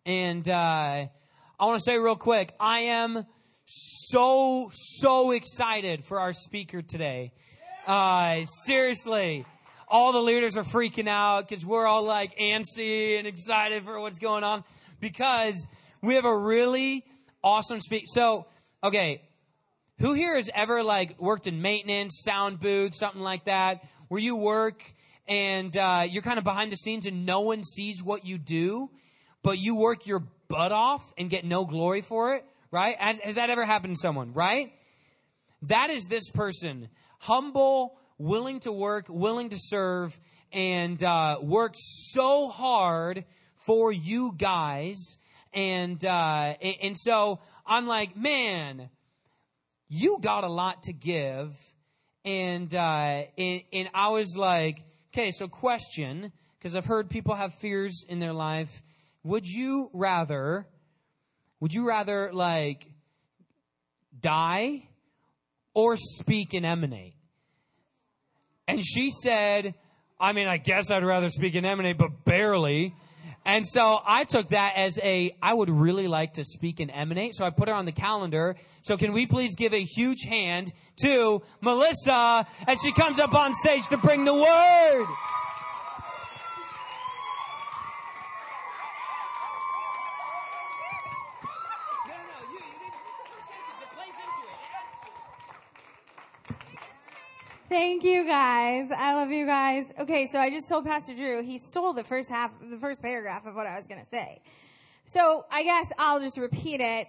And I want to say real quick, I am so excited for our speaker today. Seriously, all the leaders are freaking out because we're all like antsy and excited for what's going on because we have a really awesome speaker. So, okay, who here has ever like worked in maintenance, sound booth, something like that, where you work and you're kind of behind the scenes and no one sees what you do, but you work your butt off and get no glory for it, right? Has that ever happened to someone, right? That is this person. Humble, willing to work, willing to serve, and work so hard for you guys. And so I'm like, man, you got a lot to give. And I was like, okay, so question, because I've heard people have fears in their life. Would you rather like die or speak and emanate? And she said, I mean, I guess I'd rather speak and emanate, but barely. And so I took that as I would really like to speak and emanate. So I put her on the calendar. So can we please give a huge hand to Melissa as she comes up on stage to bring the word? Thank you, guys. I love you guys. Okay, so I just told Pastor Drew he stole the first paragraph of what I was going to say. So I guess I'll just repeat it.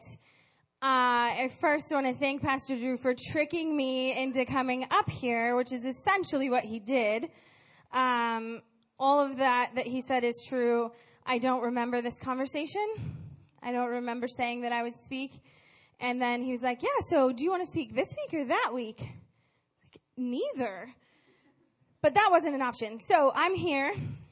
I first want to thank Pastor Drew for tricking me into coming up here, which is essentially what he did. All of that he said is true. I don't remember this conversation. I don't remember saying that I would speak. And then he was like, yeah, so do you want to speak this week or that week? Neither. But that wasn't an option. So I'm here,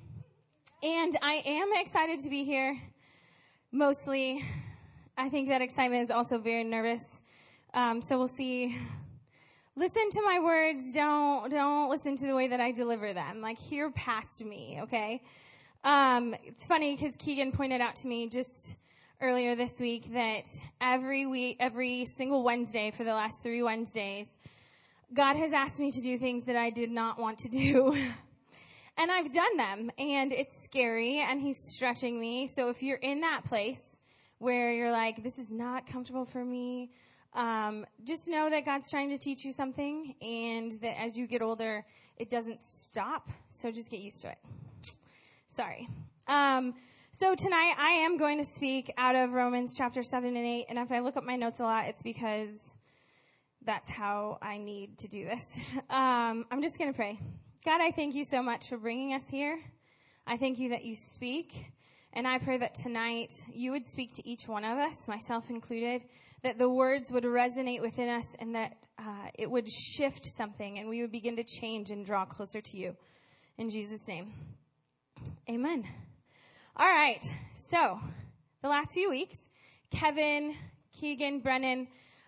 and I am excited to be here. Mostly, I think that excitement is also very nervous. So we'll see. Listen to my words. Don't listen to the way that I deliver them. Like, hear past me, okay? It's funny because Keegan pointed out to me just earlier this week that every single Wednesday for the last 3 Wednesdays, God has asked me to do things that I did not want to do. And I've done them. And it's scary. And he's stretching me. So if you're in that place where you're like, this is not comfortable for me, just know that God's trying to teach you something. And that as you get older, it doesn't stop. So just get used to it. Sorry. So tonight I am going to speak out of Romans chapter 7 and 8. And if I look up my notes a lot, it's because that's how I need to do this. I'm just going to pray. God, I thank you so much for bringing us here. I thank you that you speak. And I pray that tonight you would speak to each one of us, myself included, that the words would resonate within us and that it would shift something and we would begin to change and draw closer to you. In Jesus' name, amen. All right. So the last few weeks, Kevin, Keegan, Brennan,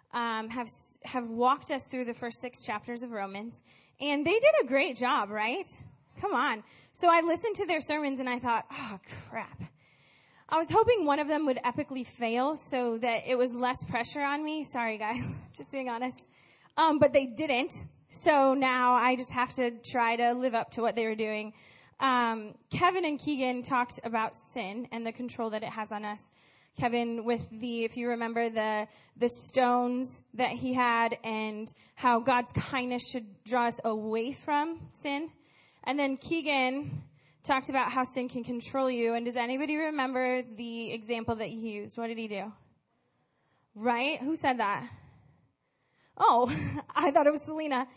have walked us through the first 6 chapters of Romans, and they did a great job, right? Come on. So I listened to their sermons, and I thought, oh, crap. I was hoping one of them would epically fail so that it was less pressure on me. Sorry, guys, just being honest. But they didn't, so now I just have to try to live up to what they were doing. Kevin and Keegan talked about sin and the control that it has on us. Kevin with if you remember, the stones that he had and how God's kindness should draw us away from sin. And then Keegan talked about how sin can control you. And does anybody remember the example that he used? What did he do? Right? Who said that? Oh, I thought it was Selena.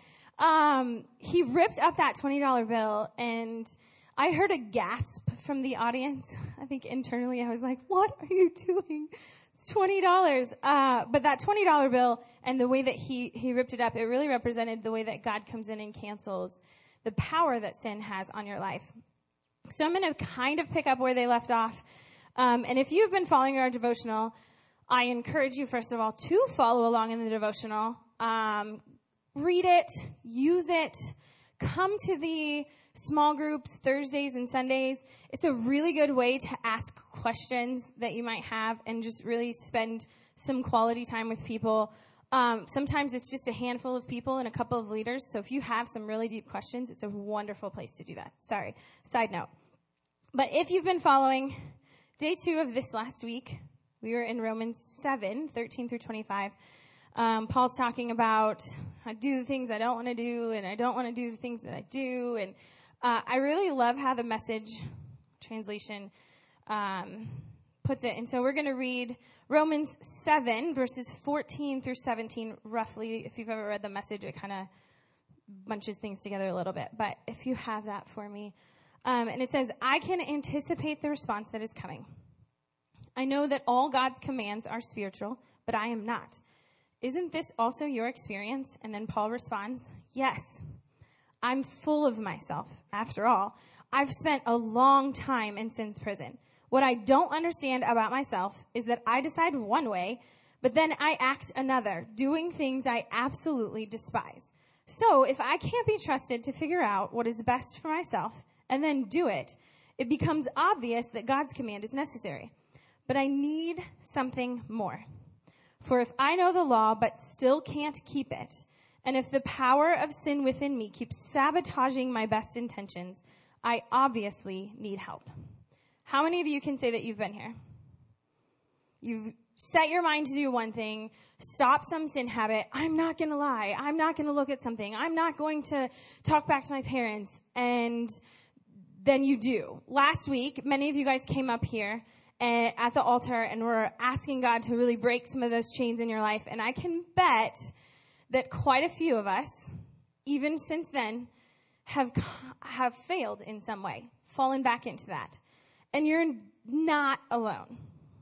He ripped up that $20 bill, and I heard a gasp from the audience. I think internally I was like, what are you doing? It's $20. But that $20 bill and the way that he ripped it up, it really represented the way that God comes in and cancels the power that sin has on your life. So I'm going to kind of pick up where they left off. And if you've been following our devotional, I encourage you, first of all, to follow along in the devotional. Read it, use it, come to the small groups, Thursdays and Sundays. It's a really good way to ask questions that you might have and just really spend some quality time with people. Sometimes it's just a handful of people and a couple of leaders. So if you have some really deep questions, it's a wonderful place to do that. Sorry, side note. But if you've been following day 2 of this last week, we were in Romans 7, 13 through 25. Paul's talking about I do the things I don't want to do, and I don't want to do the things that I do. And I really love how the Message translation puts it. And so we're going to read Romans 7, verses 14 through 17, roughly. If you've ever read the Message, it kind of bunches things together a little bit. But if you have that for me. And it says, I can anticipate the response that is coming. I know that all God's commands are spiritual, but I am not. Isn't this also your experience? And then Paul responds, yes, I'm full of myself. After all, I've spent a long time in sin's prison. What I don't understand about myself is that I decide one way, but then I act another, doing things I absolutely despise. So if I can't be trusted to figure out what is best for myself and then do it, it becomes obvious that God's command is necessary. But I need something more. For if I know the law but still can't keep it, and if the power of sin within me keeps sabotaging my best intentions, I obviously need help. How many of you can say that you've been here? You've set your mind to do one thing, stop some sin habit. I'm not going to lie. I'm not going to look at something. I'm not going to talk back to my parents. And then you do. Last week, many of you guys came up here at the altar and were asking God to really break some of those chains in your life. And I can bet that quite a few of us, even since then, have failed in some way, fallen back into that. And you're not alone.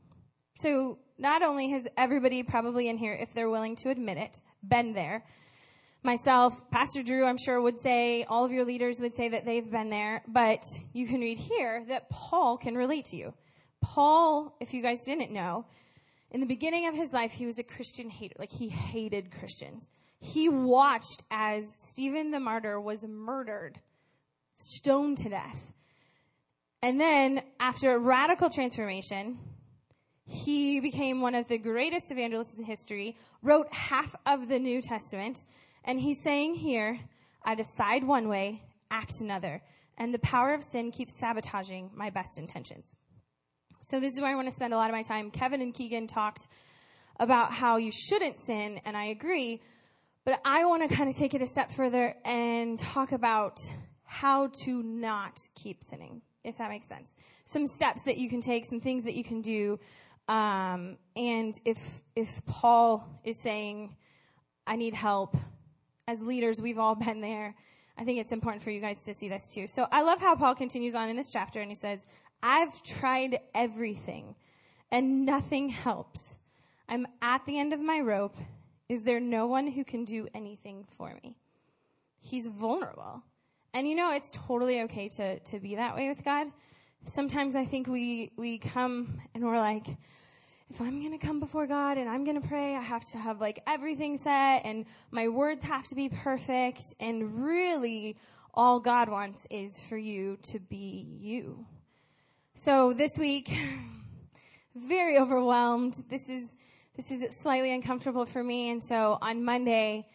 So not only has everybody probably in here, if they're willing to admit it, been there. Myself, Pastor Drew, I'm sure would say, all of your leaders would say that they've been there. But you can read here that Paul can relate to you. Paul, if you guys didn't know, in the beginning of his life, he was a Christian hater. Like, he hated Christians. He watched as Stephen the martyr was murdered, stoned to death. And then, after a radical transformation, he became one of the greatest evangelists in history, wrote half of the New Testament, and he's saying here, I decide one way, act another, and the power of sin keeps sabotaging my best intentions. So this is where I want to spend a lot of my time. Kevin and Keegan talked about how you shouldn't sin, and I agree, but I want to kind of take it a step further and talk about how to not keep sinning, if that makes sense. Some steps that you can take, some things that you can do. And if Paul is saying, I need help, as leaders, we've all been there. I think it's important for you guys to see this too. So I love how Paul continues on in this chapter, and he says, I've tried everything, and nothing helps. I'm at the end of my rope. Is there no one who can do anything for me? He's vulnerable. And it's totally okay to be that way with God. Sometimes I think we come and we're like, if I'm going to come before God and I'm going to pray, I have to have like everything set and my words have to be perfect. And really all God wants is for you to be you. So this week, very overwhelmed. This is slightly uncomfortable for me. And so on Monday,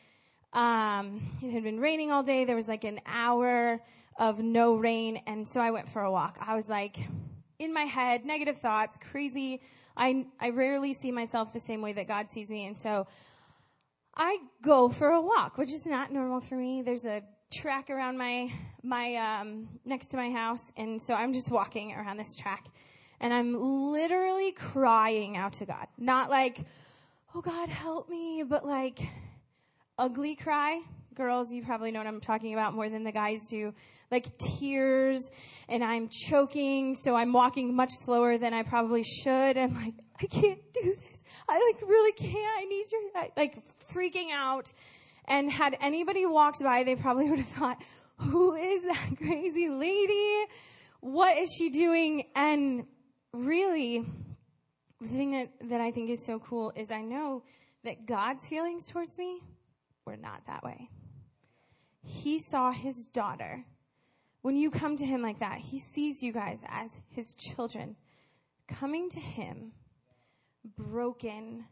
it had been raining all day. There was like an hour of no rain. And so I went for a walk. I was like in my head, negative thoughts, crazy. I rarely see myself the same way that God sees me. And so I go for a walk, which is not normal for me. There's a track around my next to my house. And so I'm just walking around this track and I'm literally crying out to God. Not like, oh God, help me, but like ugly cry. Girls, you probably know what I'm talking about more than the guys do. Like tears, and I'm choking, so I'm walking much slower than I probably should. I'm like, I can't do this. I like really can't. I need your, like freaking out. And had anybody walked by, they probably would have thought, who is that crazy lady? What is she doing? And really, the thing that I think is so cool is I know that God's feelings towards me were not that way. He saw his daughter When you come to him like that, he sees you guys as his children, coming to him, broken,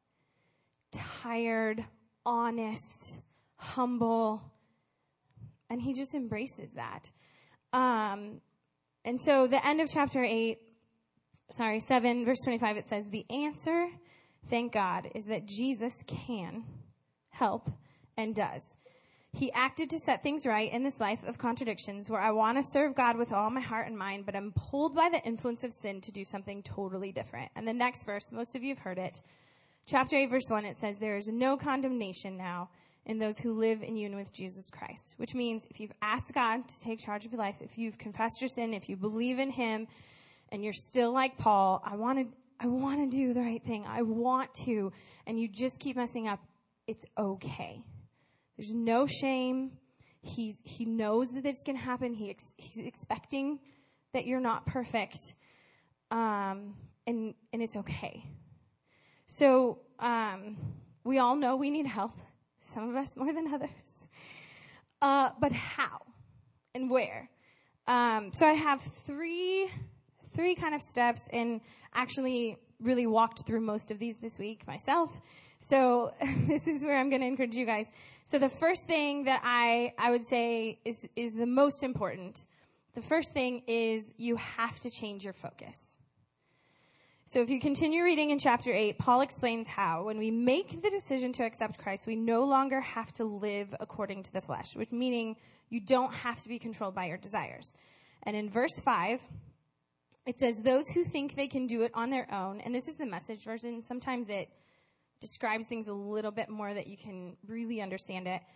tired, honest, humble, and he just embraces that. And so the end of chapter 7, verse 25, it says, the answer, thank God, is that Jesus can help and does. He acted to set things right in this life of contradictions where I want to serve God with all my heart and mind, but I'm pulled by the influence of sin to do something totally different. And the next verse, most of you have heard it. Chapter 8, verse 1, it says, there is no condemnation now in those who live in union with Jesus Christ, which means if you've asked God to take charge of your life, if you've confessed your sin, if you believe in him, and you're still like Paul, I want to do the right thing. I want to, and you just keep messing up, it's okay. There's no shame. He knows that it's going to happen. He's expecting that you're not perfect. And it's okay. So, we all know we need help. Some of us more than others. But how and where? So I have three kind of steps, and actually really walked through most of these this week myself. So this is where I'm going to encourage you guys. So the first thing that I would say is the most important. The first thing is you have to change your focus. So if you continue reading in chapter 8, Paul explains how when we make the decision to accept Christ, we no longer have to live according to the flesh, which meaning you don't have to be controlled by your desires. And in verse 5, it says, those who think they can do it on their own, and this is the Message version. Sometimes it describes things a little bit more that you can really understand it.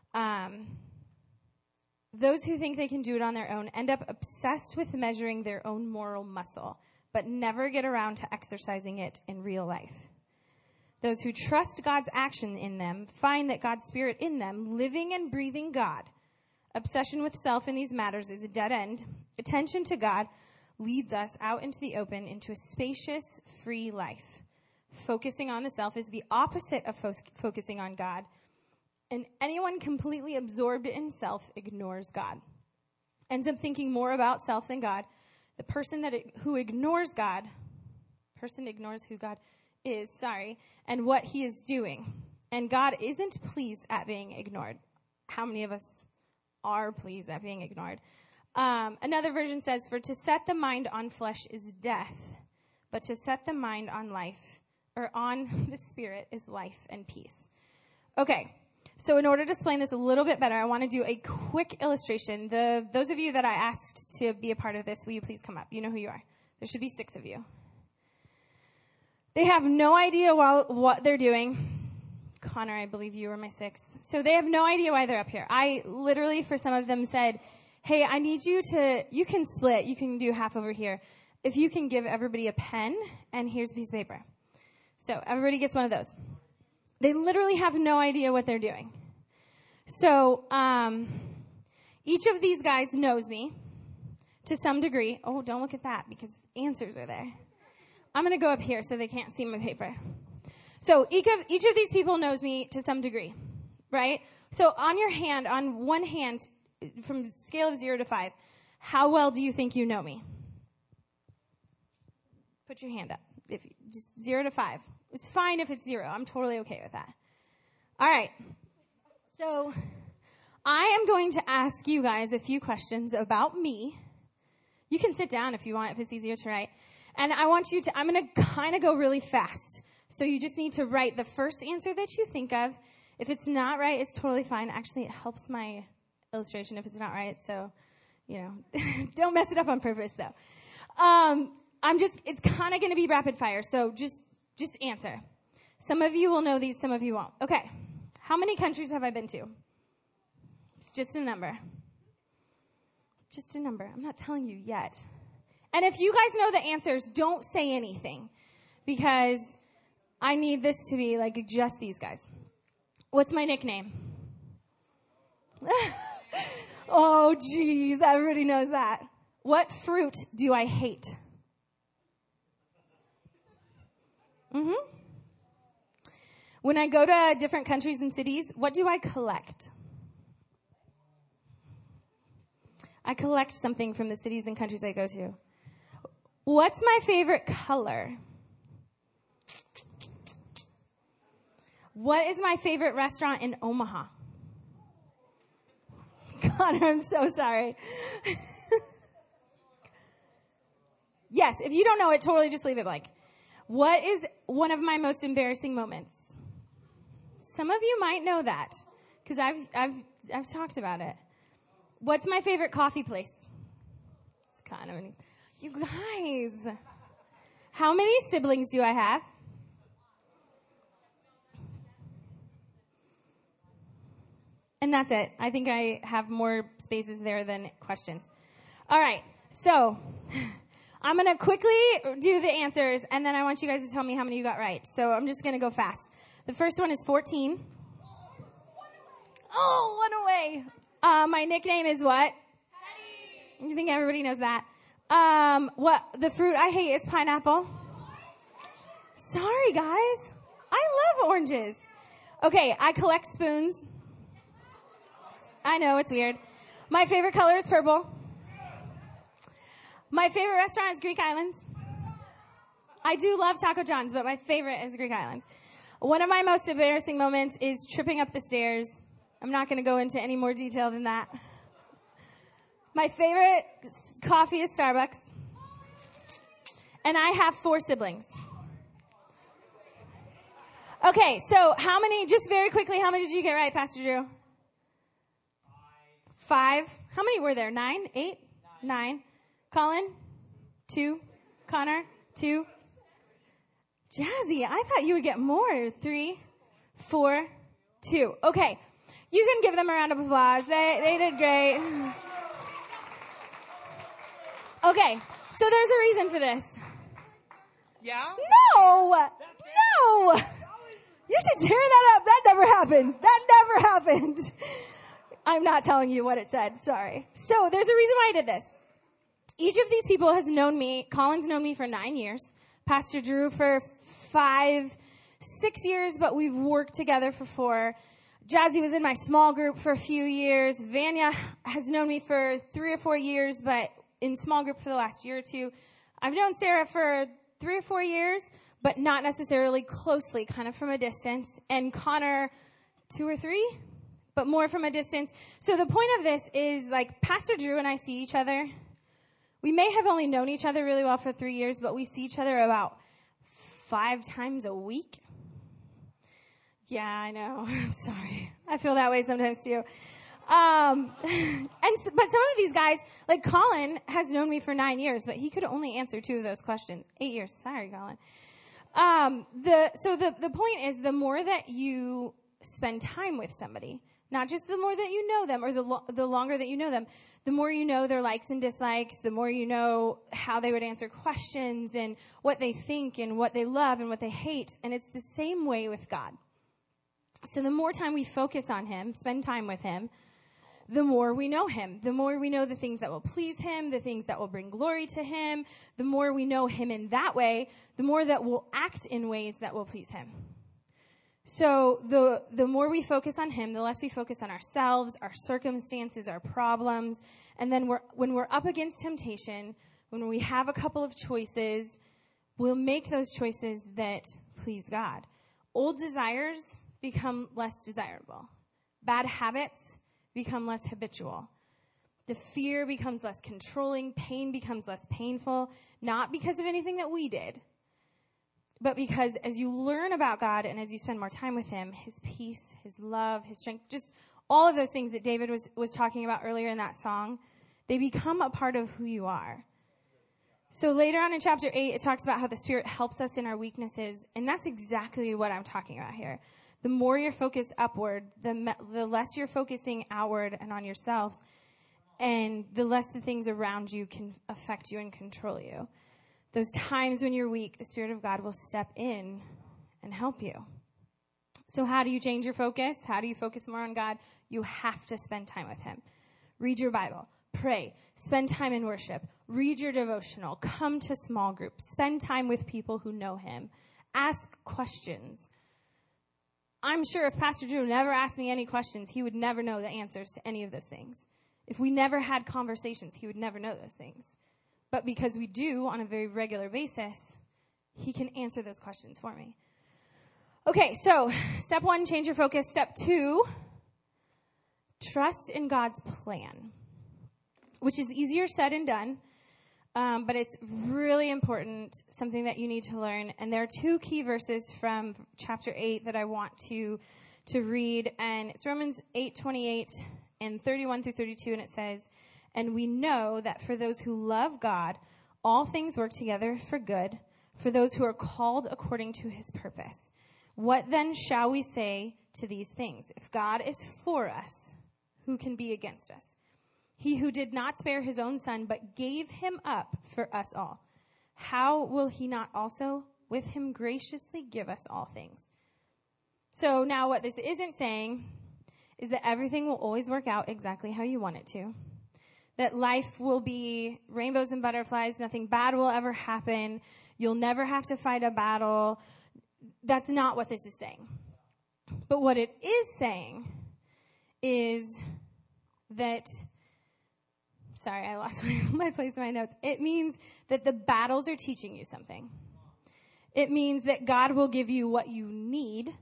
Those who think they can do it on their own end up obsessed with measuring their own moral muscle, but never get around to exercising it in real life. Those who trust God's action in them find that God's Spirit in them, living and breathing God. Obsession with self in these matters is a dead end. Attention to God leads us out into the open, into a spacious, free life. Focusing on the self is the opposite of focusing on God. And anyone completely absorbed in self ignores God. Ends up thinking more about self than God. The person who ignores God, person ignores who God is, and what he is doing. And God isn't pleased at being ignored. How many of us are pleased at being ignored? Another version says, for to set the mind on flesh is death, but to set the mind on life, or on the Spirit, is life and peace. Okay, so in order to explain this a little bit better, I want to do a quick illustration. Those of you that I asked to be a part of this, will you please come up? You know who you are. There should be 6 of you. They have no idea what they're doing. Connor, I believe you were my 6th. So they have no idea why they're up here. I literally, for some of them, said, hey, I need you can split. You can do half over here. If you can give everybody a pen, and here's a piece of paper. So everybody gets one of those. They literally have no idea what they're doing. So each of these guys knows me to some degree. Oh, don't look at that because answers are there. I'm going to go up here so they can't see my paper. So each of these people knows me to some degree, right? So on one hand, from scale of 0 to 5, how well do you think you know me? Put your hand up. If just 0 to 5. It's fine if it's 0. I'm totally okay with that. All right. So I am going to ask you guys a few questions about me. You can sit down if you want, if it's easier to write. And I'm going to kind of go really fast. So you just need to write the first answer that you think of. If it's not right, it's totally fine. Actually, it helps my illustration if it's not right. So, don't mess it up on purpose though. It's kind of going to be rapid fire. So just answer. Some of you will know these, some of you won't. Okay. How many countries have I been to? It's just a number. Just a number. I'm not telling you yet. And if you guys know the answers, don't say anything because I need this to be like just these guys. What's my nickname? Oh, geez. Everybody knows that. What fruit do I hate? When I go to different countries and cities, what do I collect? I collect something from the cities and countries I go to. What's my favorite color? What is my favorite restaurant in Omaha? Connor, I'm so sorry. Yes, if you don't know it, totally just leave it blank. What is one of my most embarrassing moments? Some of you might know that because I've talked about it. What's my favorite coffee place? It's kind of you guys. How many siblings do I have? And that's it. I think I have more spaces there than questions. All right. So I'm going to quickly do the answers, and then I want you guys to tell me how many you got right. So I'm just going to go fast. The first one is 14. Oh, one away. My nickname is what? Teddy. You think everybody knows that? What the fruit I hate is pineapple. Sorry, guys. I love oranges. Okay, I collect spoons. I know, it's weird. My favorite color is purple. My favorite restaurant is Greek Islands. I do love Taco John's, but my favorite is Greek Islands. One of my most embarrassing moments is tripping up the stairs. I'm not going to go into any more detail than that. My favorite coffee is Starbucks. And I have 4 siblings. Okay, so just very quickly, how many did you get right, Pastor Drew? 5. How many were there? 9? 8? 9. Colin? 2. Connor? 2. Jazzy, I thought you would get more. 3, 4, 2. Okay. You can give them a round of applause. They did great. Okay. So there's a reason for this. Yeah? No! You should tear that up. That never happened. I'm not telling you what it said. Sorry. So there's a reason why I did this. Each of these people has known me. Colin's known me for 9 years. Pastor Drew for 5, 6 years, but we've worked together for 4. Jazzy was in my small group for a few years. Vanya has known me for 3 or 4 years, but in small group for the last year or 2. I've known Sarah for 3 or 4 years, but not necessarily closely, kind of from a distance. And Connor, 2 or 3, but more from a distance. So the point of this is, like, Pastor Drew and I see each other. We may have only known each other really well for 3 years, but we see each other about 5 times a week. Yeah, I know. I'm sorry. I feel that way sometimes too. But some of these guys, like Colin, has known me for 9 years, but he could only answer 2 of those questions. 8 years. Sorry, Colin. The point is, the more that you spend time with somebody, not just the more that you know them or the longer that you know them, the more you know their likes and dislikes, the more you know how they would answer questions and what they think and what they love and what they hate. And it's the same way with God. So the more time we focus on him, spend time with him, the more we know him. The more we know the things that will please him, the things that will bring glory to him. The more we know him in that way, the more that we'll act in ways that will please him. So the more we focus on him, the less we focus on ourselves, our circumstances, our problems. And then when we're up against temptation, when we have a couple of choices, we'll make those choices that please God. Old desires become less desirable. Bad habits become less habitual. The fear becomes less controlling. Pain becomes less painful. Not because of anything that we did, but because as you learn about God and as you spend more time with him, his peace, his love, his strength, just all of those things that David was talking about earlier in that song, they become a part of who you are. So later on in chapter 8, it talks about how the Spirit helps us in our weaknesses, and that's exactly what I'm talking about here. The more you're focused upward, the less you're focusing outward and on yourselves, and the less the things around you can affect you and control you. Those times when you're weak, the Spirit of God will step in and help you. So how do you change your focus? How do you focus more on God? You have to spend time with him. Read your Bible. Pray. Spend time in worship. Read your devotional. Come to small groups. Spend time with people who know him. Ask questions. I'm sure if Pastor Drew never asked me any questions, he would never know the answers to any of those things. If we never had conversations, he would never know those things. But because we do on a very regular basis, he can answer those questions for me. Okay, so step 1, change your focus. Step 2, trust in God's plan, which is easier said than done, but it's really important, something that you need to learn. And there are 2 key verses from chapter 8 that I want to read, and it's Romans 8:28 and 31 through 32, and it says, "And we know that for those who love God, all things work together for good, for those who are called according to his purpose. What then shall we say to these things? If God is for us, who can be against us? He who did not spare his own son, but gave him up for us all, how will he not also with him graciously give us all things?" So now what this isn't saying is that everything will always work out exactly how you want it to. That life will be rainbows and butterflies, nothing bad will ever happen, you'll never have to fight a battle. That's not what this is saying. But what it is saying is that, sorry, I lost my place in my notes. It means that the battles are teaching you something. It means that God will give you what you need.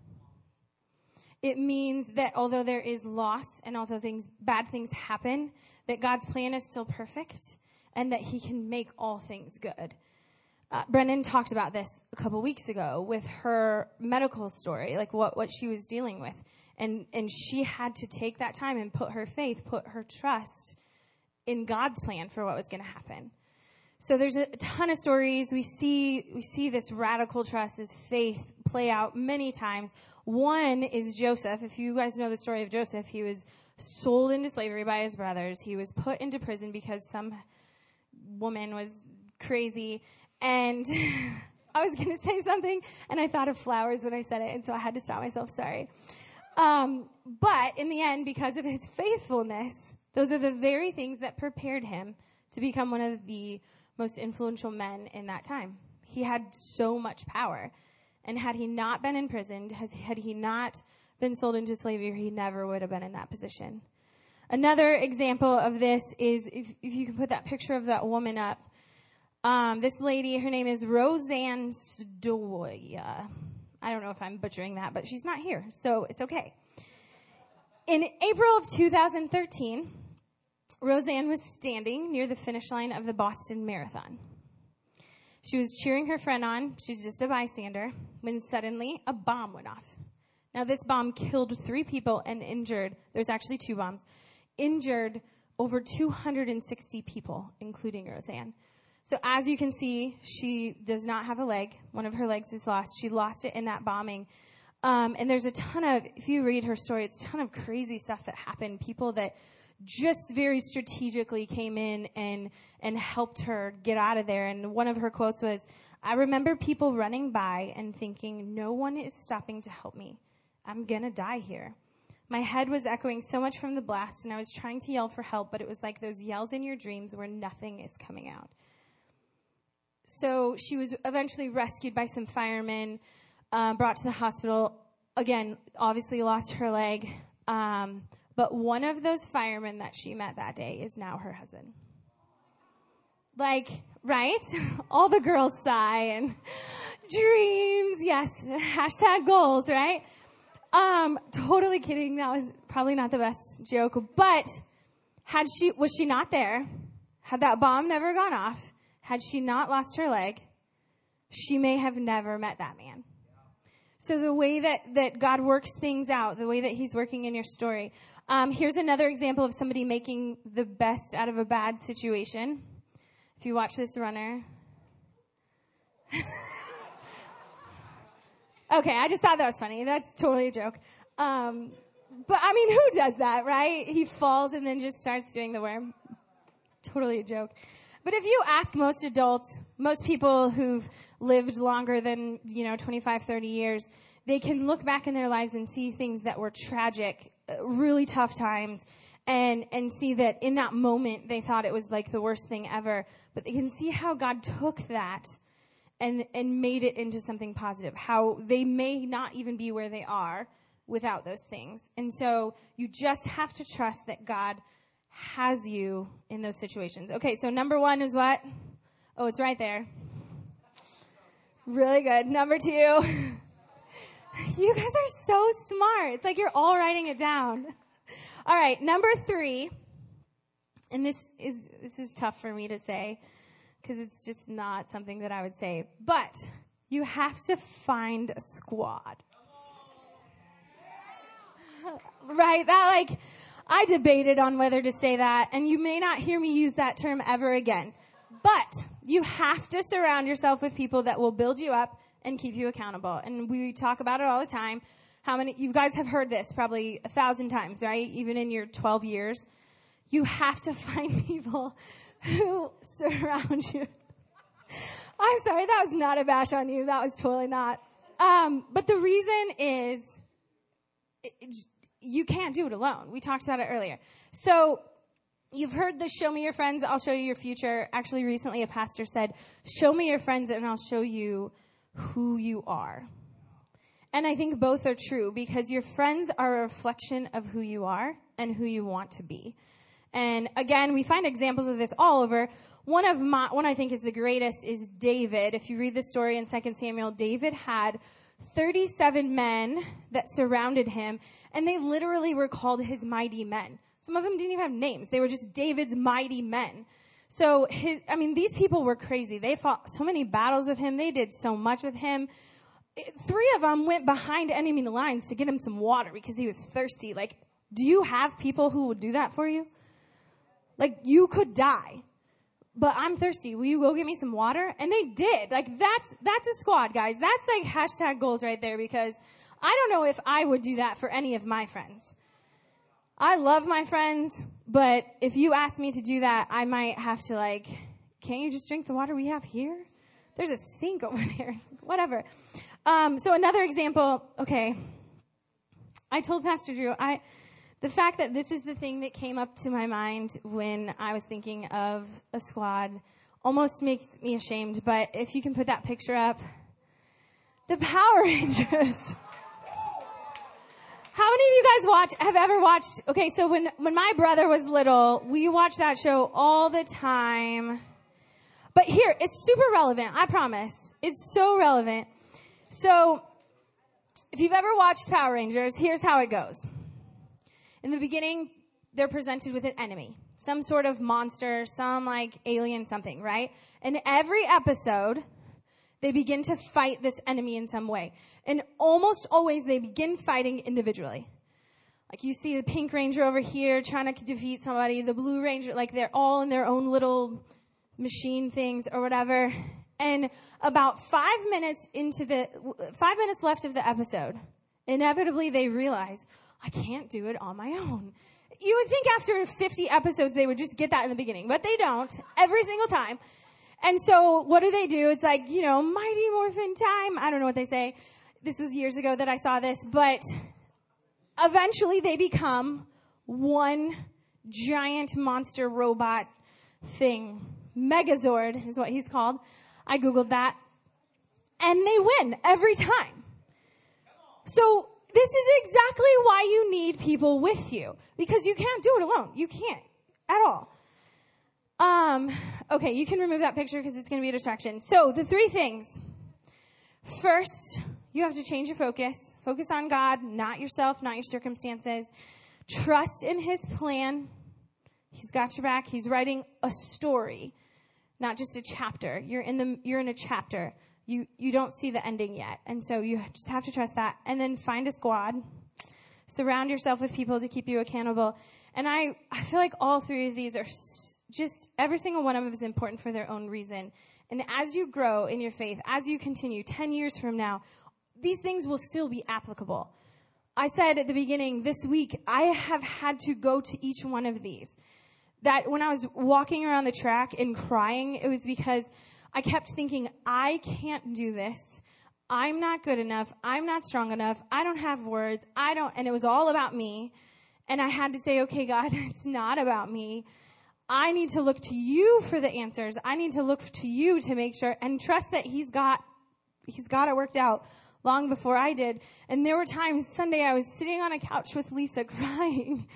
It means that although there is loss and although bad things happen, that God's plan is still perfect and that he can make all things good. Brennan talked about this a couple weeks ago with her medical story, like what she was dealing with. And she had to take that time and put her faith, put her trust in God's plan for what was going to happen. So there's a ton of stories. We see this radical trust, this faith play out many times. One is Joseph. If you guys know the story of Joseph, he was sold into slavery by his brothers. He was put into prison because some woman was crazy. And I was going to say something, and I thought of flowers when I said it, and so I had to stop myself. Sorry. But in the end, because of his faithfulness, those are the very things that prepared him to become one of the most influential men in that time. He had so much power. And had he not been imprisoned, had he not been sold into slavery, he never would have been in that position. Another example of this is, if you can put that picture of that woman up, this lady, her name is Roseanne Stoya. I don't know if I'm butchering that, but she's not here, so it's okay. In April of 2013, Roseanne was standing near the finish line of the Boston Marathon. She was cheering her friend on. She's just a bystander, when suddenly a bomb went off. Now, this bomb killed 3 people and injured, there's actually 2 bombs, injured over 260 people, including Roseanne. So as you can see, she does not have a leg. One of her legs is lost. She lost it in that bombing. And there's a ton of, if you read her story, it's a ton of crazy stuff that happened. People that just very strategically came in and helped her get out of there. And one of her quotes was, "I remember people running by and thinking, no one is stopping to help me. I'm going to die here. My head was echoing so much from the blast, and I was trying to yell for help, but it was like those yells in your dreams where nothing is coming out." So she was eventually rescued by some firemen, brought to the hospital. Again, obviously lost her leg. But one of those firemen that she met that day is now her husband. Like, right? All the girls sigh and dreams. Yes. Hashtag goals, right? Totally kidding. That was probably not the best joke. But was she not there, had that bomb never gone off, had she not lost her leg, she may have never met that man. So the way that God works things out, the way that he's working in your story. Here's another example of somebody making the best out of a bad situation. If you watch this runner. Okay, I just thought that was funny. That's totally a joke. But I mean, who does that, right? He falls and then just starts doing the worm. Totally a joke. But if you ask most adults, most people who've lived longer than, 25, 30 years, they can look back in their lives and see things that were tragic, really tough times, and see that in that moment they thought it was like the worst thing ever. But they can see how God took that and made it into something positive, how they may not even be where they are without those things. And so you just have to trust that God has you in those situations. Okay, so number 1 is what? Oh, it's right there. Really good. Number 2. You guys are so smart. It's like you're all writing it down. All right, number 3. And this is tough for me to say because it's just not something that I would say. But you have to find a squad. Right? That I debated on whether to say that, and you may not hear me use that term ever again. But you have to surround yourself with people that will build you up and keep you accountable. And we talk about it all the time. How many, you guys have heard this probably 1,000 times, right? Even in your 12 years. You have to find people who surround you. I'm sorry, that was not a bash on you. That was totally not. But the reason is you can't do it alone. We talked about it earlier. So you've heard the show me your friends, I'll show you your future. Actually, recently a pastor said, show me your friends and I'll show you who you are. And I think both are true because your friends are a reflection of who you are and who you want to be. And again, we find examples of this all over. One I think is the greatest is David. If you read the story in 2 Samuel, David had 37 men that surrounded him, and they literally were called his mighty men. Some of them didn't even have names. They were just David's mighty men. So, these people were crazy. They fought so many battles with him. They did so much with him. 3 of them went behind enemy lines to get him some water because he was thirsty. Do you have people who would do that for you? You could die, but I'm thirsty. Will you go get me some water? And they did. That's a squad, guys. That's hashtag goals right there because I don't know if I would do that for any of my friends. I love my friends, but if you ask me to do that, I might have to can't you just drink the water we have here? There's a sink over there. Whatever. So another example, okay. I told Pastor Drew, the fact that this is the thing that came up to my mind when I was thinking of a squad almost makes me ashamed, but if you can put that picture up. The Power Rangers. How many of you guys have ever watched, okay, so when my brother was little, we watched that show all the time. But here, it's super relevant, I promise. It's so relevant. So, if you've ever watched Power Rangers, here's how it goes. In the beginning, they're presented with an enemy. Some sort of monster, some alien something, right? And every episode, they begin to fight this enemy in some way. And almost always they begin fighting individually. You see the Pink Ranger over here trying to defeat somebody, the Blue Ranger, they're all in their own little machine things or whatever. And about 5 minutes left of the episode, inevitably they realize, I can't do it on my own. You would think after 50 episodes they would just get that in the beginning, but they don't every single time. And so what do? It's Mighty Morphin time. I don't know what they say. This was years ago that I saw this, but eventually they become one giant monster robot thing. Megazord is what he's called. I Googled that. And they win every time. So this is exactly why you need people with you. Because you can't do it alone. You can't at all. Okay, you can remove that picture because it's going to be a distraction. So the 3 things. First, you have to change your focus. Focus on God, not yourself, not your circumstances. Trust in His plan. He's got your back. He's writing a story, not just a chapter. You're in a chapter. You don't see the ending yet. And so you just have to trust that. And then find a squad. Surround yourself with people to keep you accountable. And I feel like all 3 of these are just, every single one of them is important for their own reason. And as you grow in your faith, as you continue 10 years from now, these things will still be applicable. I said at the beginning, this week, I have had to go to each one of these. That when I was walking around the track and crying, it was because I kept thinking, I can't do this. I'm not good enough. I'm not strong enough. I don't have words. And it was all about me. And I had to say, okay, God, it's not about me. I need to look to you for the answers. I need to look to you to make sure and trust that He's got it worked out long before I did. And there were times Sunday I was sitting on a couch with Lisa crying.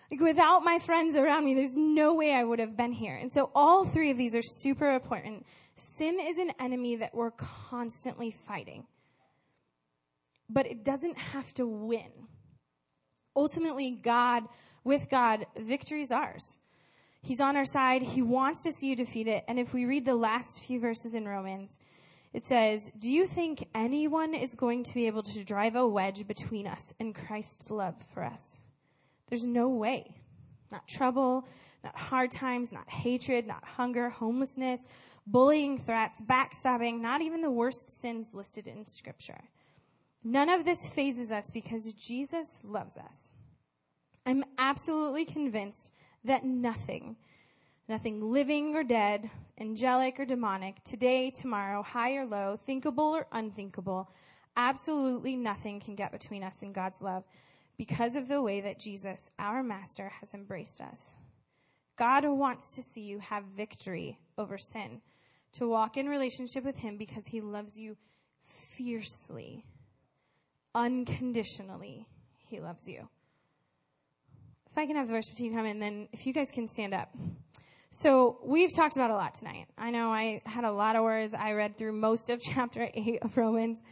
Like, without my friends around me, there's no way I would have been here. And so all three of these are super important. Sin is an enemy that we're constantly fighting. But it doesn't have to win. Ultimately, with God, victory is ours. He's on our side. He wants to see you defeat it. And if we read the last few verses in Romans, it says, do you think anyone is going to be able to drive a wedge between us and Christ's love for us? There's no way. Not trouble, not hard times, not hatred, not hunger, homelessness, bullying, threats, backstabbing, not even the worst sins listed in Scripture. None of this phases us because Jesus loves us. I'm absolutely convinced that nothing living or dead, angelic or demonic, today, tomorrow, high or low, thinkable or unthinkable, absolutely nothing can get between us and God's love because of the way that Jesus, our master, has embraced us. God wants to see you have victory over sin, to walk in relationship with him because he loves you fiercely, unconditionally. He loves you. If I can have the worship team come in, then if you guys can stand up. So we've talked about a lot tonight. I know I had a lot of words. I read through most of chapter 8 of Romans.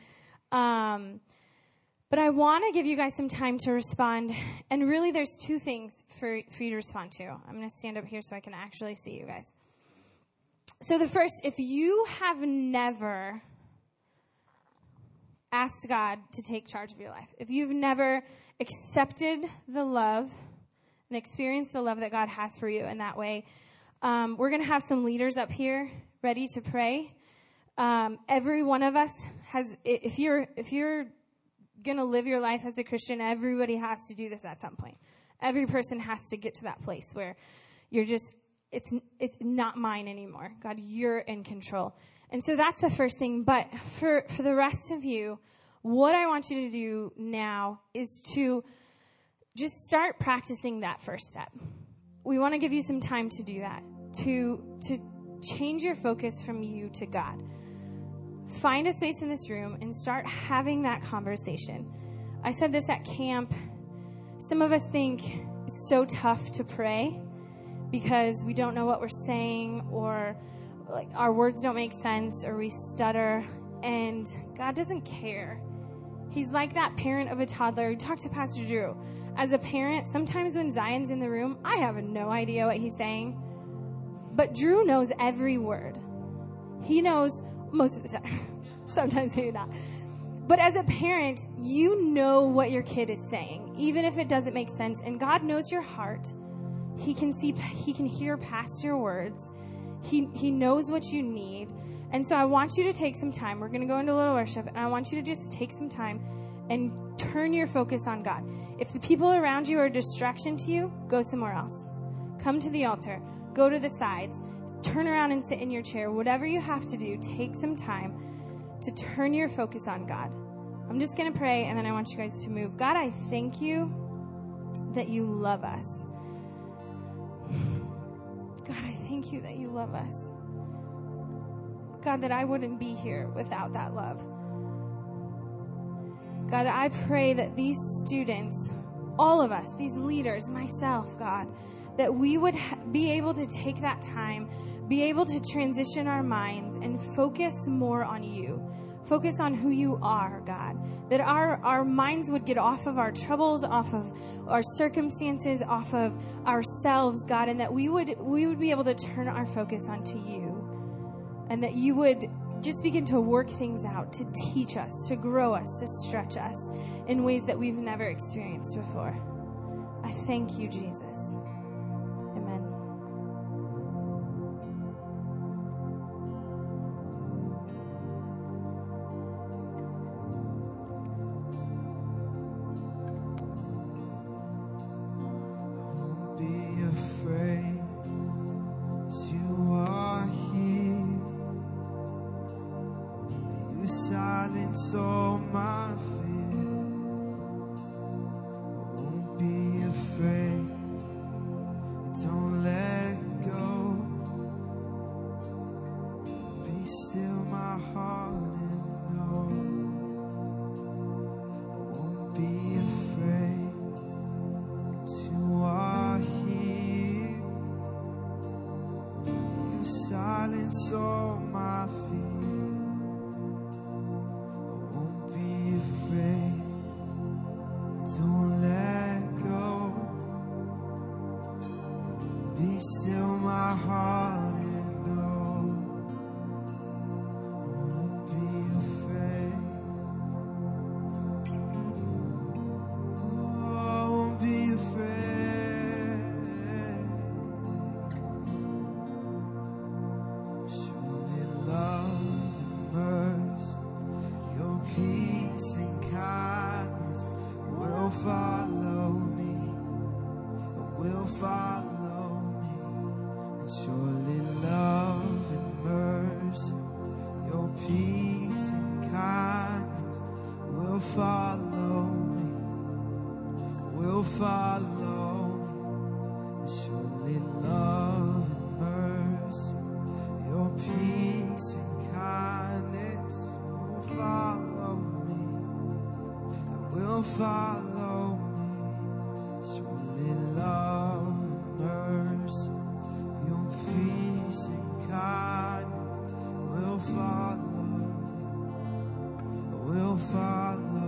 But I want to give you guys some time to respond. And really there's two things for you to respond to. I'm going to stand up here so I can actually see you guys. So the first, if you have never asked God to take charge of your life, if you've never accepted the love and experienced the love that God has for you in that way, we're going to have some leaders up here ready to pray. Every one of us has, if you're going to live your life as a Christian, everybody has to do this at some point. Every person has to get to that place where you're just, it's not mine anymore. God, you're in control. And so that's the first thing. But for the rest of you, what I want you to do now is to just start practicing that first step. We want to give you some time to do that, to change your focus from you to God. Find a space in this room and start having that conversation. I said this at camp. Some of us think it's so tough to pray because we don't know what we're saying, or like our words don't make sense, or we stutter. And God doesn't care. He's like that parent of a toddler. Talk to Pastor Drew. As a parent, sometimes when Zion's in the room, I have no idea what he's saying. But Drew knows every word. He knows most of the time. Sometimes maybe not. But as a parent, you know what your kid is saying, even if it doesn't make sense. And God knows your heart. He can hear past your words. He knows what you need. And so I want you to take some time. We're going to go into a little worship, and I want you to just take some time and turn your focus on God. If the people around you are a distraction to you, go somewhere else. Come to the altar. Go to the sides. Turn around and sit in your chair. Whatever you have to do, take some time to turn your focus on God. I'm just going to pray, and then I want you guys to move. God, I thank you that you love us. God, I thank you that you love us. God, that I wouldn't be here without that love. God, I pray that these students, all of us, these leaders, myself, God, that we would be able to take that time, be able to transition our minds and focus more on you. Focus on who you are, God. That our minds would get off of our troubles, off of our circumstances, off of ourselves, God, and that we would be able to turn our focus onto you. And that you would just begin to work things out, to teach us, to grow us, to stretch us in ways that we've never experienced before. I thank you, Jesus. Amen. Be afraid, 'cause you are here. You silence all my fear. Won't be afraid. Don't let go. Be still my heart and know. I won't be afraid. 'Cause you are peace and kindness will follow me, will follow me. And surely love and mercy, your peace and kindness will follow me, will follow me. And surely love and mercy, your peace and kindness will follow me, will follow me. Surely love and mercy, your peace and kindness will follow, will follow.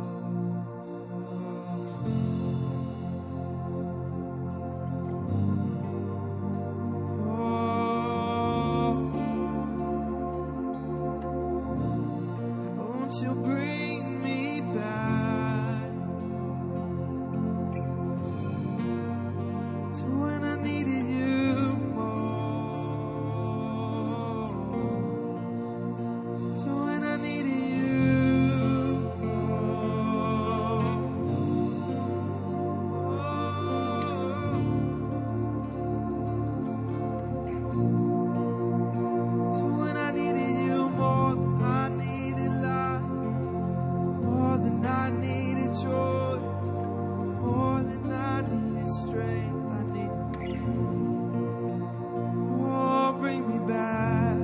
Won't you bring me back to when I needed you more, to when I needed you more, to when I needed you more than I needed life, more than I needed joy, more than I needed strength. I needed, oh, bring me back.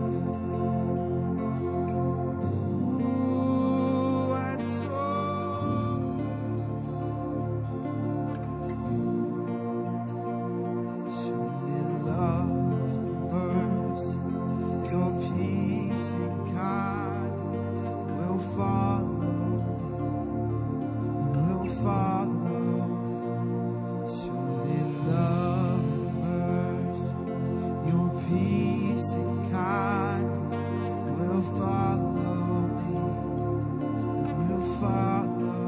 Ooh, that's surely love, mercy, your peace and kindness will follow, will follow. Surely love and mercy, your peace and kindness will follow me, will follow.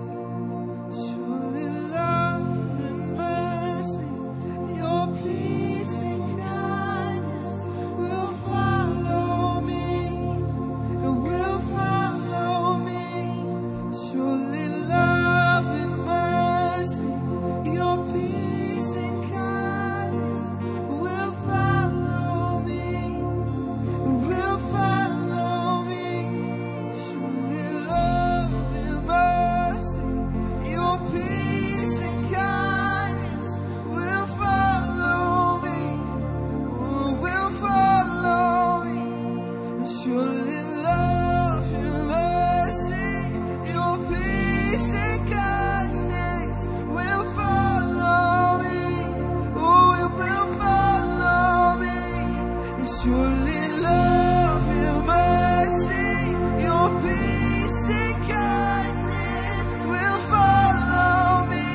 Surely love and mercy, your peace and kindness will follow me, will follow me. Surely love and mercy, your peace and kindness will follow me, will follow me. Surely love and mercy, your peace and kindness will follow me, will follow me. Surely love and mercy, your peace and kindness will follow me, oh, it will follow me. Surely love and mercy, your peace and kindness will follow me,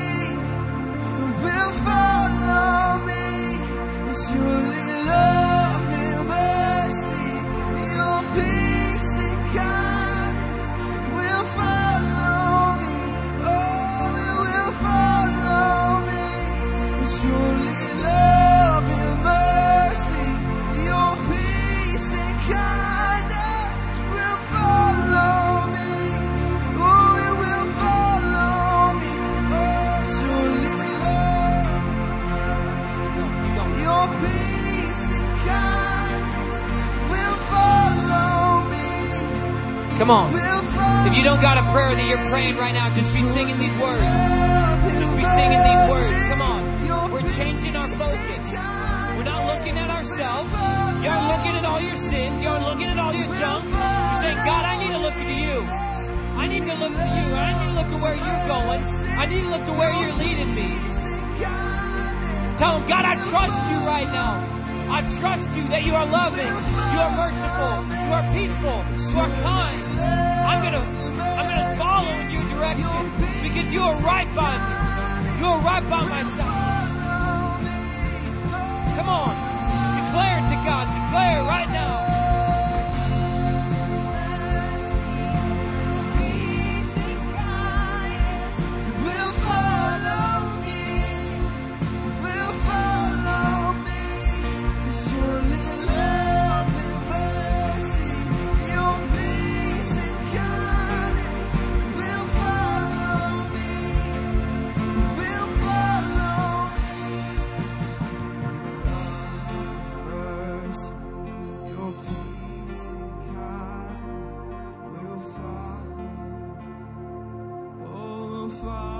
will follow me. Surely love and mercy, your peace and kindness will follow me, oh, it will follow me. Surely love and mercy, your peace and kindness will follow me, oh, it will follow me. Oh, surely love and mercy, your peace and kindness will follow me, Come on. will follow. If you don't got a prayer that you're praying right now, just be singing these words. Just be singing these words. Come on. We're changing our focus. We're not looking at ourselves. You aren't looking at all your sins. You aren't looking at all your junk. You're saying, God, I need to look to you. I need to look to you. I need to look to where you're going. I need to look to where you're leading me. Tell him, God, I trust you right now. I trust you that you are loving, you are merciful, you are peaceful, you are kind. I'm gonna follow in your direction because you are right by me. You are right by my side. Come on, declare it to God. Declare it right now. Surely love and mercy, your peace and kindness. far